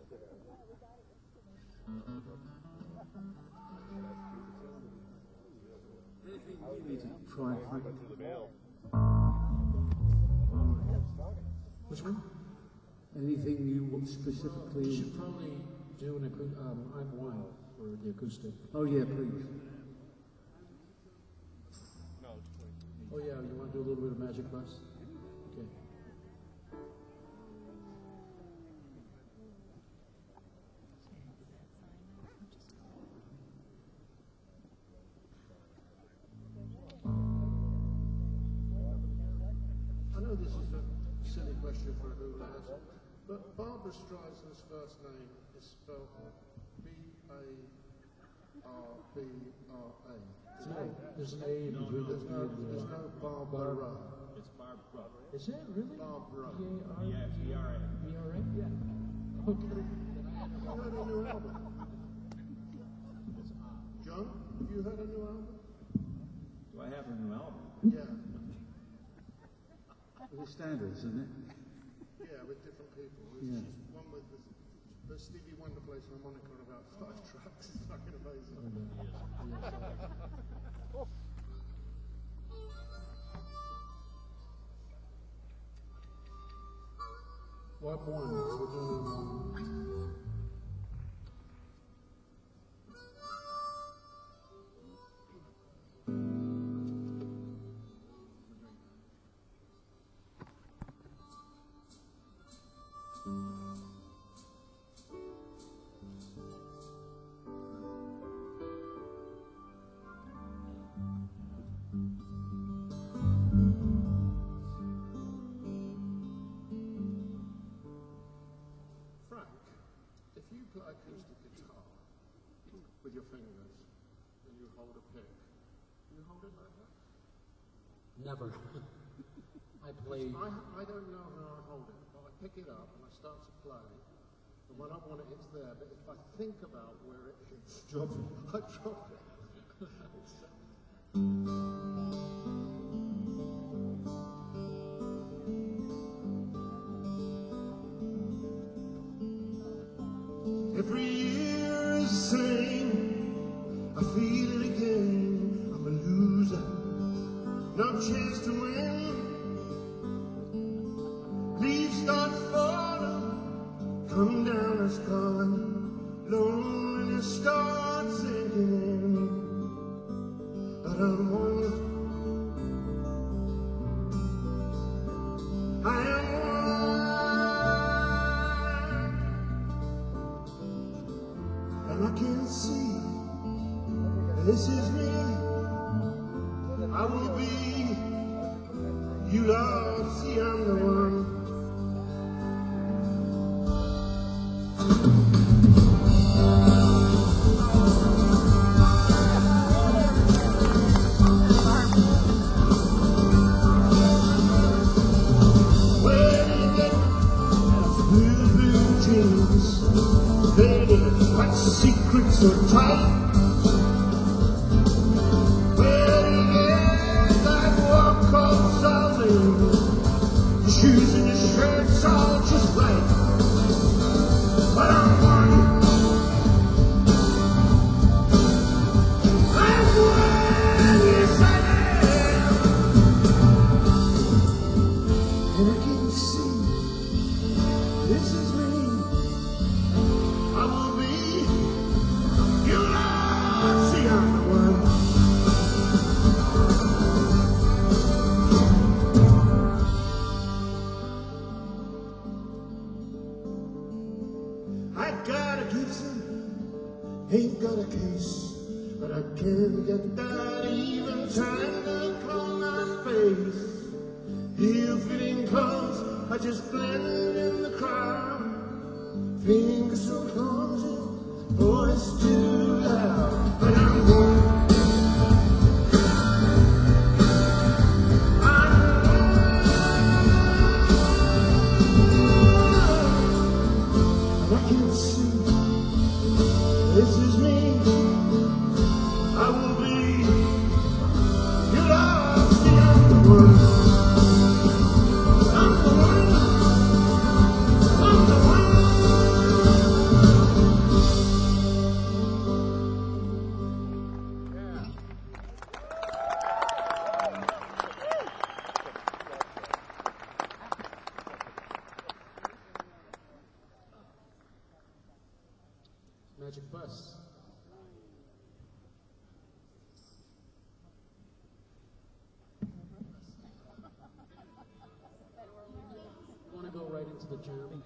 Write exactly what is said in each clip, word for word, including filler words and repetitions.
Try Which one? Anything you want specifically? You should probably do an acoustic. Um, I'm wild for the acoustic. Oh yeah, please. Oh yeah, you want to do a little bit of Magic Bus? Okay. I know this is a silly question for who last, but Barbara Streisand's first name is spelled B A R B R A. There's an A between there's no, there's no Barbara. It's Barbara. Is that really? Barbara. Yeah, B R A. B R A? Yeah. Okay. I heard a new album. John, have you heard a new album? Do I have a new album? Yeah. The standards, isn't it? Yeah, with different people. It's Yeah. just one with the, the Stevie Wonder plays harmonica on about five tracks. It's fucking amazing. What one? We're doing um, Frank, if you play acoustic guitar with your fingers and you hold a pick, you hold it like that? Never. I play. I, I don't know how I hold it, but I pick it up and I start to play. And when I want it, it's there. But if I think about where it hits, drop it, I drop it. It's, every year is the same. I feel it again. I'm a loser. No chance to win. Leaves start falling, coming down the sky. Loneliness starts sinking in. But I'm one. I am one. And I can see this is me. I will be, you Lord, see I'm the one. Where did you get those blue, blue jeans? Baby, what secrets so tight? Shoes and your shirt's all just right. But I'm one. I'm one, yes I am. And I can see this is me. I will be, you know, see I'm the one. Ain't got a case, but I can't get that even time to clone my face. Heel fitting clothes, I just blend in the crowd. Fingers so clumsy, voice too loud, but I'm one. And I can see this is me. I will be. You love, see I'm the one. I'm the one. I'm the one. Magic Bus. Want to go right into the jam?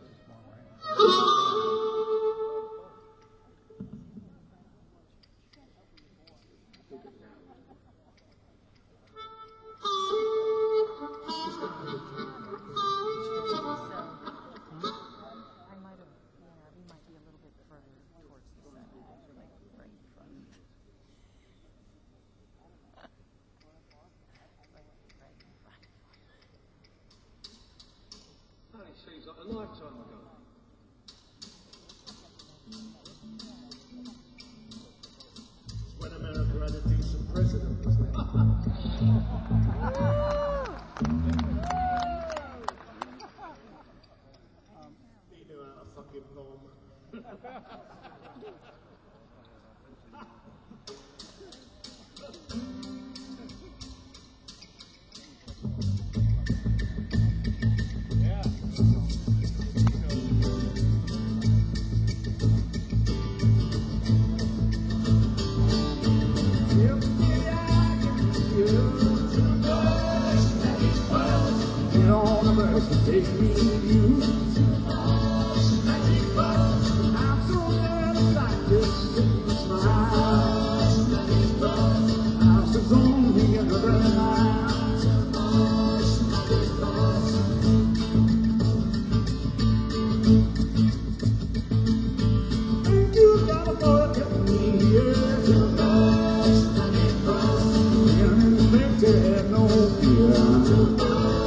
Seems like a lifetime ago. It's when America had a decent president, wasn't it? He knew how to fucking bomb. Take me with you. I'm so nervous like this in the smile. I'm so lonely in the night. Thank you, Father, for getting me here. And expect to have no fear.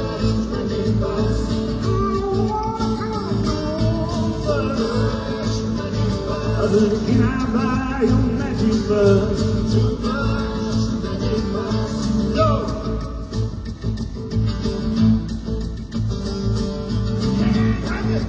Can I buy your magic bus? Yo! Can't have it!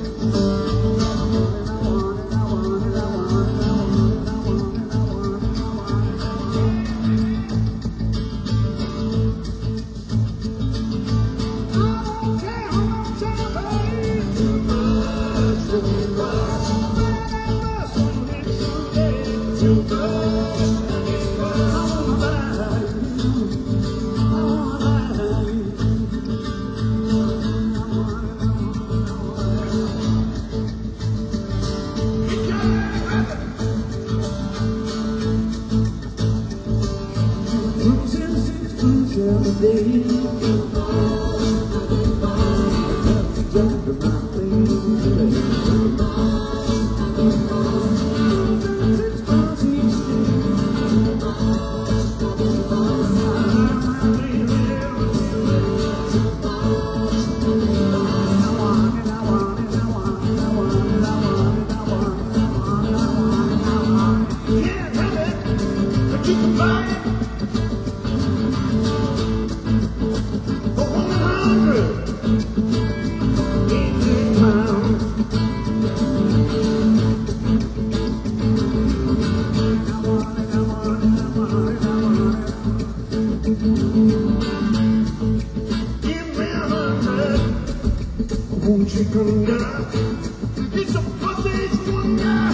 It's a pussy wonder.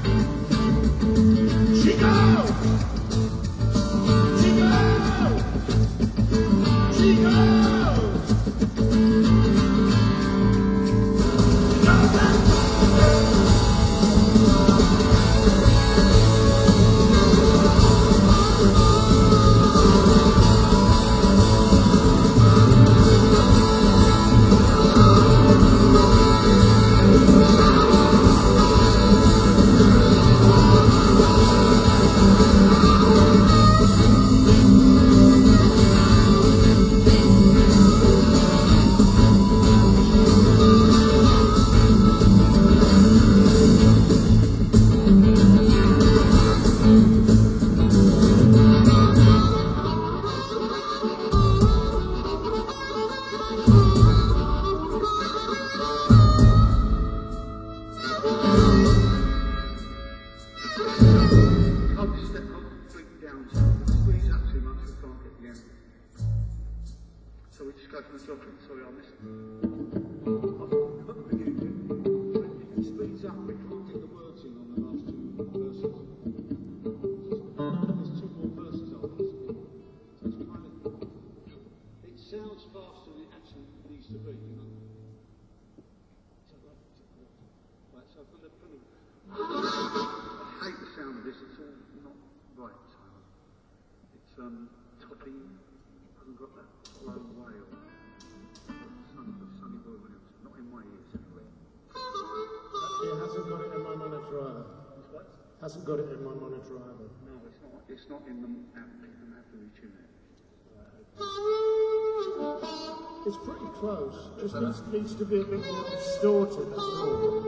She goes. She goes. She goes. Sorry, I missed it. Speeds up, we can't get the words in on the last from the penny. I hate the sound of this. It's all not right, Simon. It's um, toppy. Hasn't got that slow wail. Sunny, the Sunny Boy Williams. Not in my ears, anyway. It hasn't got it in my monitor either. What? Hasn't got it in my monitor either. No, it's not. It's not in the app. I'm going to have to retune it. It's pretty close. Just needs, needs to be a bit more distorted, that's all.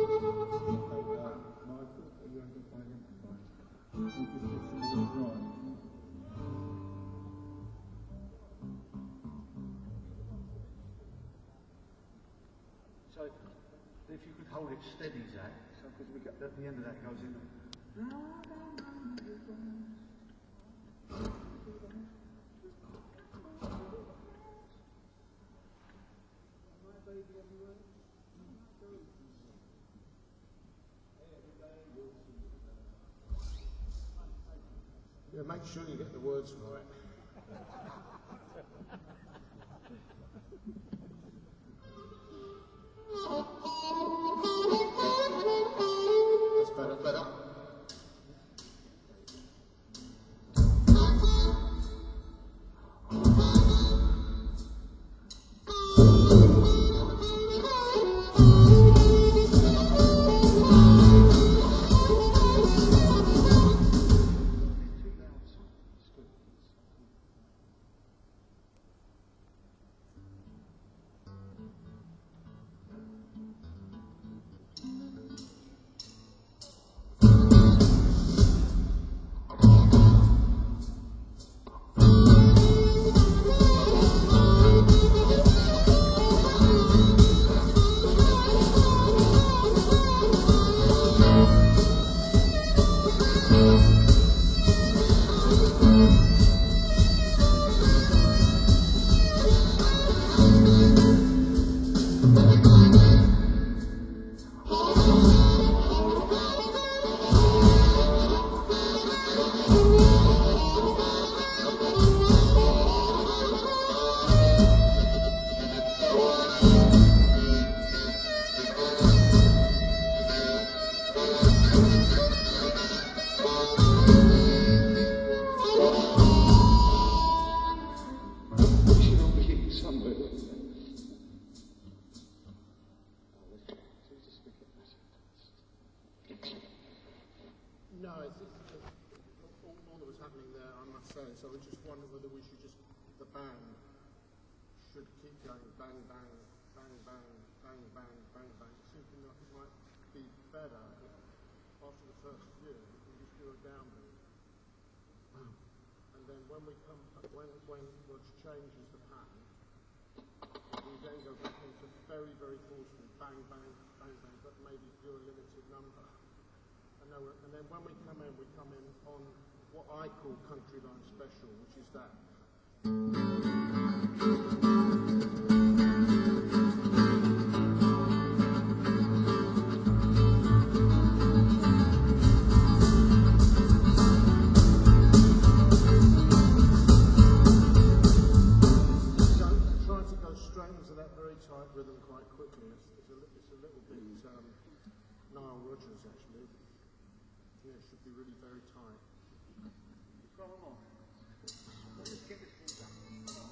So, if you could hold it steady, Zach, so because we get at the end of that goes in. Yeah, make sure you get the words right. That's better, better. No, it's, it's, it's all, all that was happening there, I must say. So we just wondered whether we should just, the band should keep going bang, bang, bang, bang, bang, bang, bang, bang. It seems to me like it might be better if after the first year we can just do a downbeat. And then when we come, when, when Roger changes the pattern, we then go back into very, very forceful bang, bang, bang, bang, but maybe do a limited number. And then when we come in, we come in on what I call Country Line Special, which is that. So trying to go straight into that very tight rhythm quite quickly. It's, it's, a, it's a little bit um, Nile Rodgers, actually. Yeah, it should be really very tight. Go on. Let's get this thing done.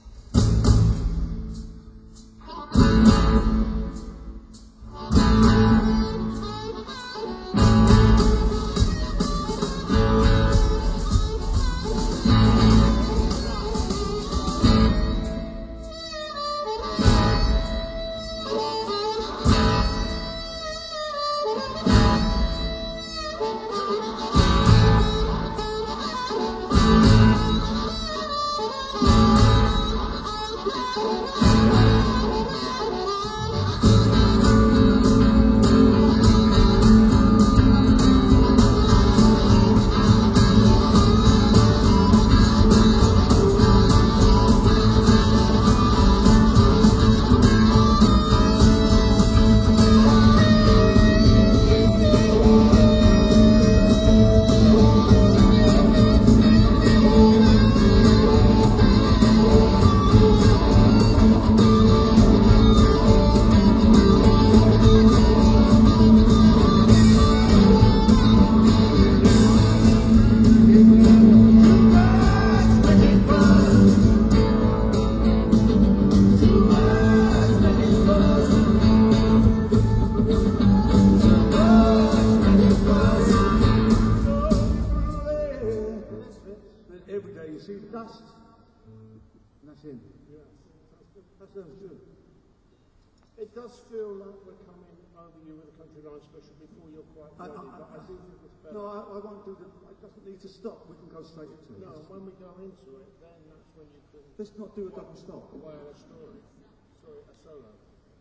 you see the dust? And that's him. Yeah. That sounds good. It does feel like we're coming over you with a country line special before you're quite I, ready, I, but I do think it's better. No, I, I won't do the. It doesn't need to stop. We can go straight into it. No, when we go into it, then that's when you can Let's not do a double stop. whale a story. Sorry, a solo.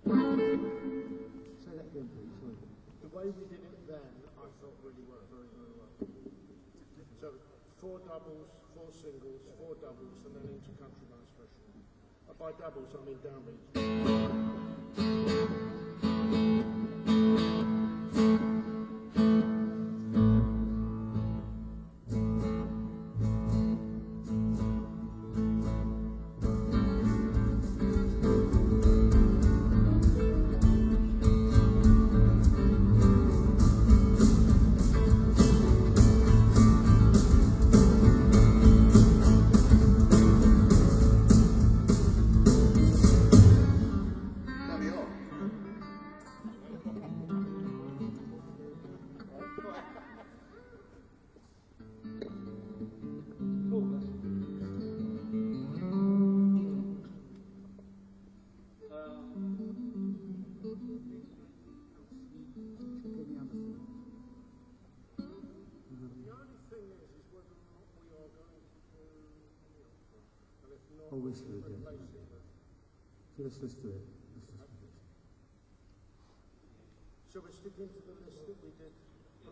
Say that again, please. Sorry. The way we did it then, I thought really worked very, very well. So four doubles, four singles, four doubles, and then into country line special. Uh, by doubles, I mean downbeats. Obviously, yeah. So let's just do it. Let's just do it. Shall we stick into the list that we did?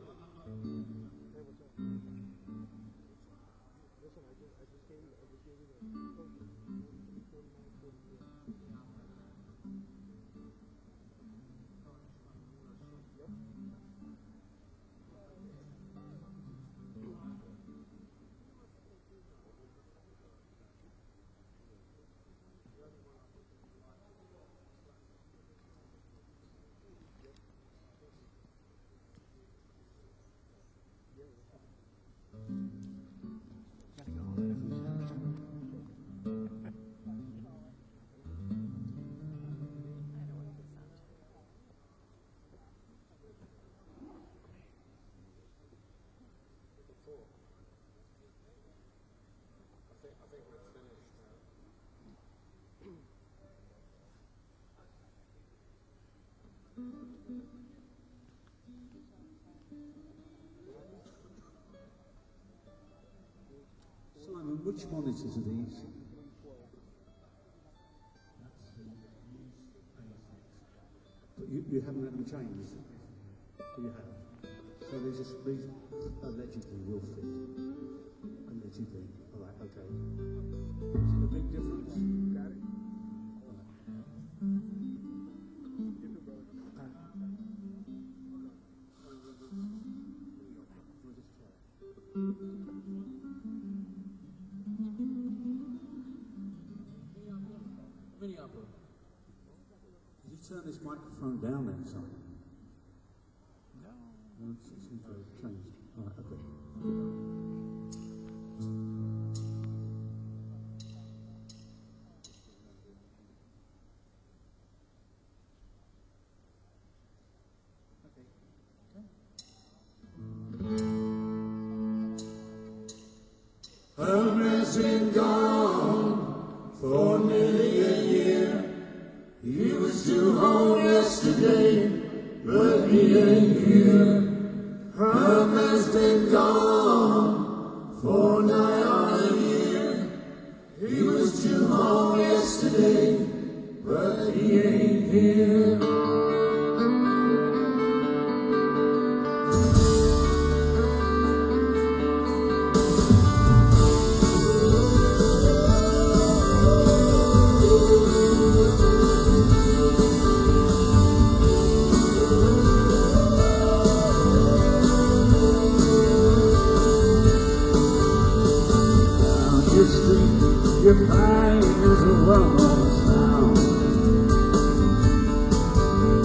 Simon, which monitors are these? But you, you haven't had them changed? But you have. So these, are, these allegedly will fit. Allegedly. All right, okay. Is it a big difference? Got it. Mini opera. Did you turn this microphone down then, Simon? No. No, it seems to have changed. All right, okay. Herman's been gone for nearly a year. He was due home yesterday, but he ain't here. Herman's been gone for nigh on a year. He was due home yesterday, but he ain't here. Your crying is a well-known sound.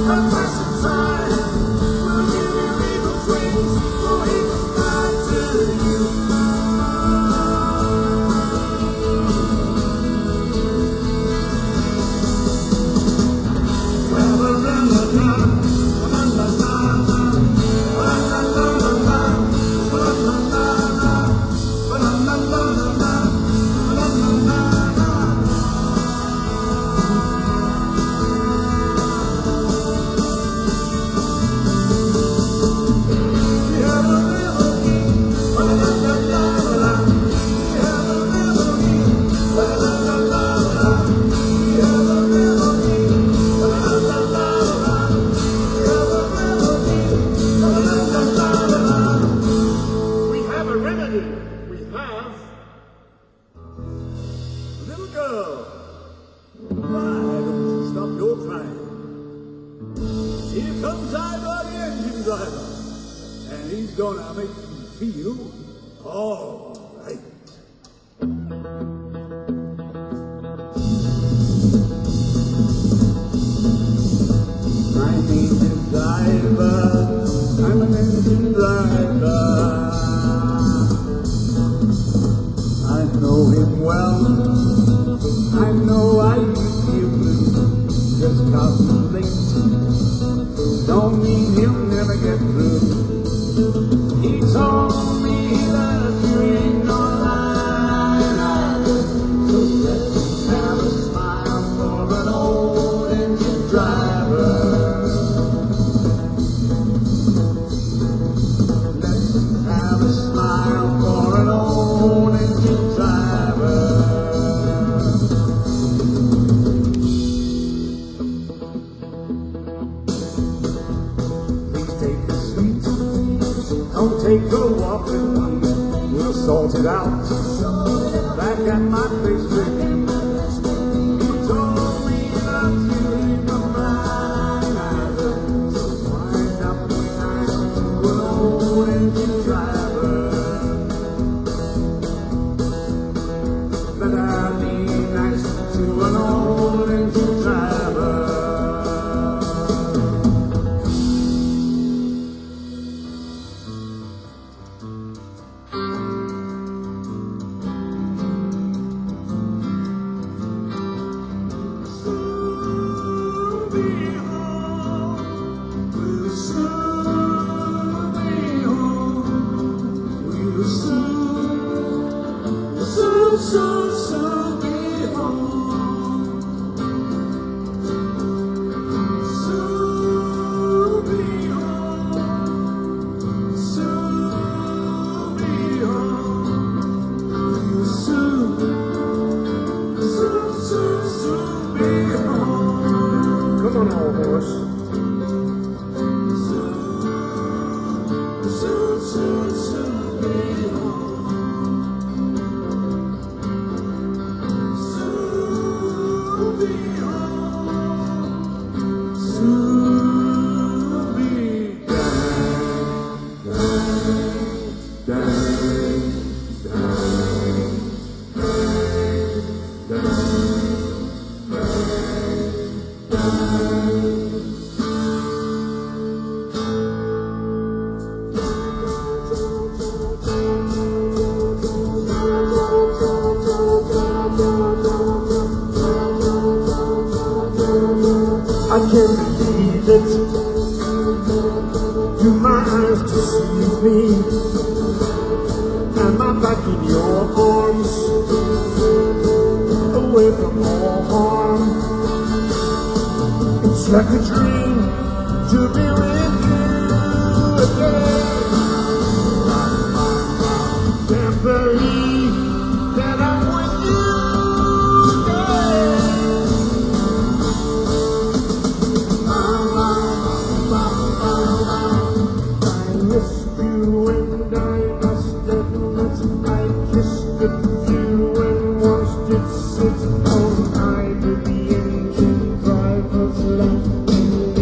It's on I to the engine driver's left.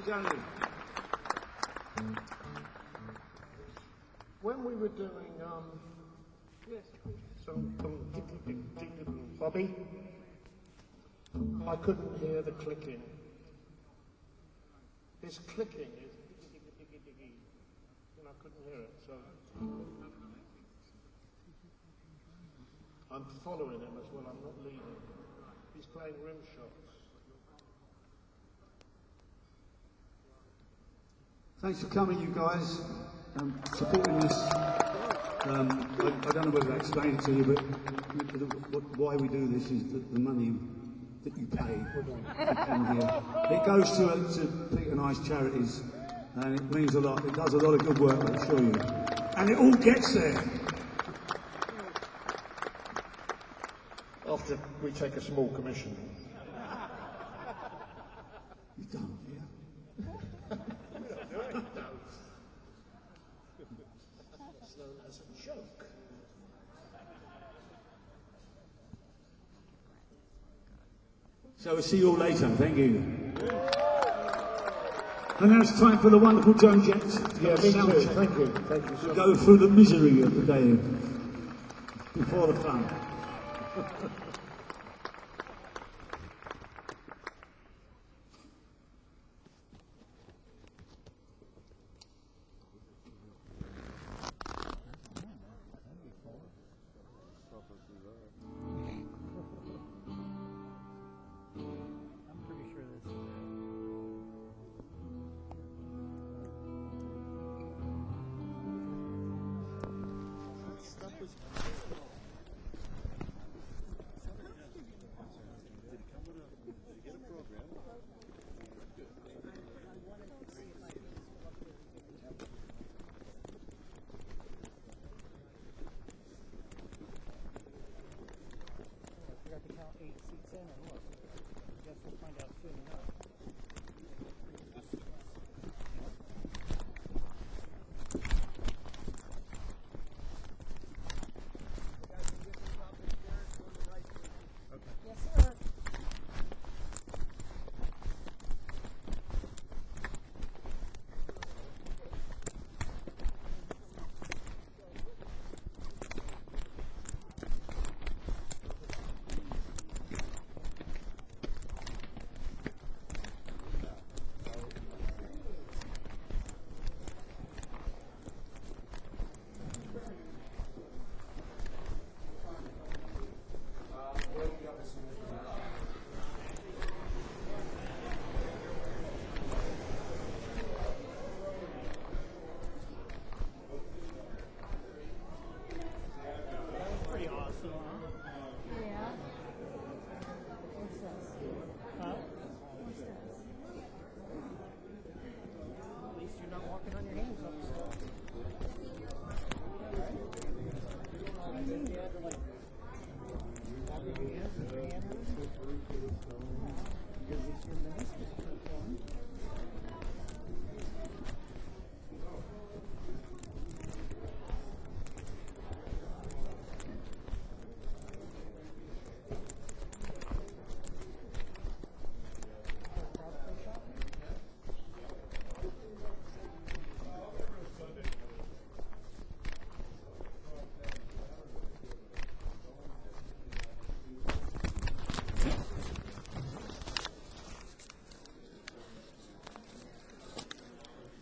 Danny. When we were doing, um, yes, some, some diddly diddly diddly Bobby, I couldn't hear the clicking. His clicking is diggy diggy diggy diggy, and I couldn't hear it, so I'm following him as well, I'm not leading. He's playing rim shots. Thanks for coming, you guys, um, supporting this. Um, I, I don't know whether I explained it to you, but what, why we do this is that the money that you pay to come here, it goes to, uh, to Peter and I's charities, and it means a lot. It does a lot of good work, I assure you. And it all gets there. After we take a small commission. You don't, yeah? It's known as a joke. So we'll see you all later. Thank you. And now it's time for the wonderful Joan Jett to Yeah, go me sound too. check. Thank you. Thank you so To much. go through the misery of the day before the fun. I forgot to count eight seats in or what? I guess we'll find out soon enough.